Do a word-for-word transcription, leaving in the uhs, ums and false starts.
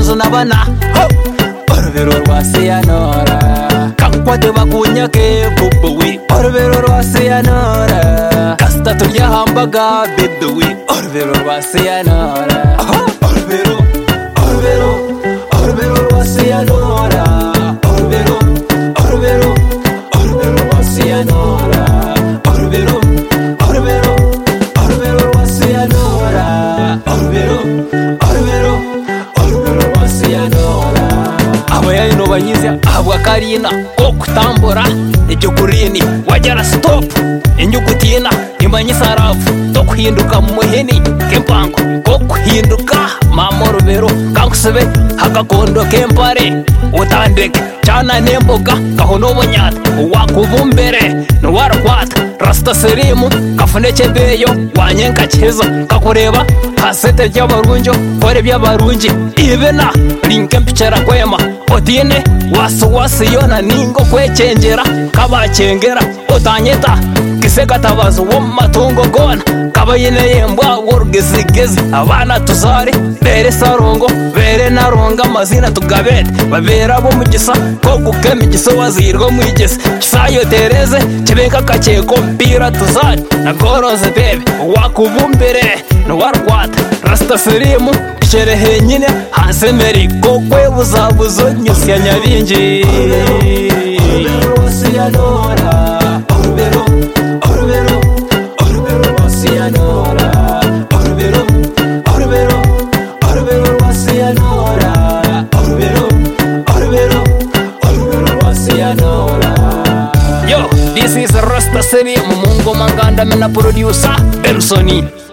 amazo nabana orubero rwa Seyanora kakwate bakunyake bubuwi orubero rwa Seyanora kasita turya hambaga bedowi orubero rwa Seyanora orubero orubero orubero rwa Seyanora orubero orubero orubero rwa Seyanora orubero orubero orubero rwa Seyanora orubero orubero orubero rwa Seyanora abayayi no banyizya ahabwa karina ko kutambura icyo kurini wagera stop inyugutina imanye sarafu to kuhinduka mu muhini kempango ko kuhinduka mama rubero kankusebe hagakondo kempare utandeke cyana nemboga gahono bonyata wakubumbere no warakwata rasta serimu kafuneke beyo wanyenka kiza kakureba kasete ry'abarunjo kore by'abarunji ibena linke mpichera kwema odine wasu wasu yona ningo kwecengera kabakengera utanyeta kiseka tabazo wo matungo gona kabayine yembwa worugezigezi abana tuzari bere sarongo bere naronga mazina tugabete babera bo mugisa ko gukema igiso wazirwa mwigese kisayo tereze kibeka kacheko mpira tuzari na goroze bebe wakubumbere no warkwata rasta serimu sherehe nyine hasemeri ko kwe buzabuzo nyusi ya nyabingi orubero Seyanora orubero orubero orubero Seyanora orubero orubero orubero Seyanora orubero orubero orubero Seyanora. Yo, this is Rasta Serimu Mungo Manganda mena producer Bensoni.